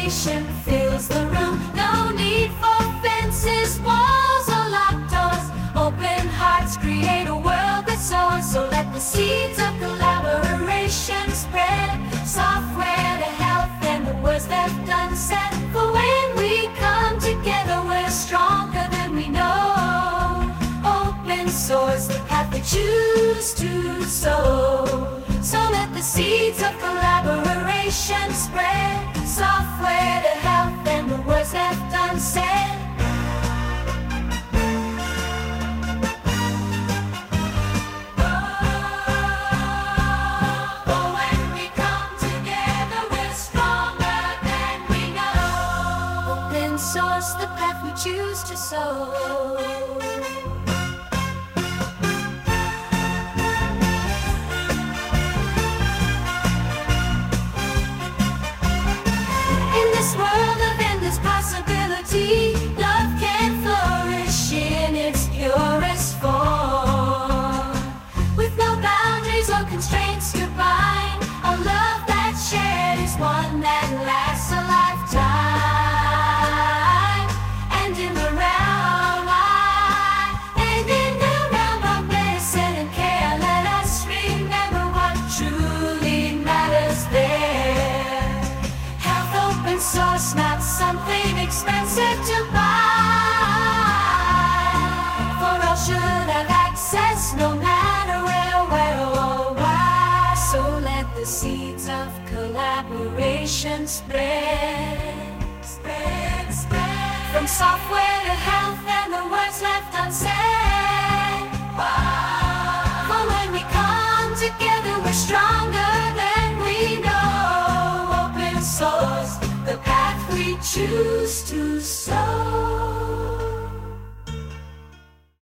collaboration fills the room. No need for fences, walls, or locked doors. Open hearts create a world that soars. So let the seeds of collaboration spread. Software to health and the words left unsaid. For when we come together, we're stronger than we know. Open source, the path we choose to sow. So let the seeds of collaboration spread. Software to health and the words left unsaid. For when we come together, we're stronger than we know. Open source, the path we choose to sow. This world of endless possibility, love can flourish in its purest form. With no boundaries or constraints to bind, a love that's shared is one that lasts a lifetime. And in the realm of medicine and care, let us remember what truly matters there. Open source, not something expensive to buy. For all should have access, no matter where or why. So let the seeds of collaboration spread, spread, spread. From software to health and the words left unsaid. For when we come together, we're stronger than we know. Open source, the path we choose to sow.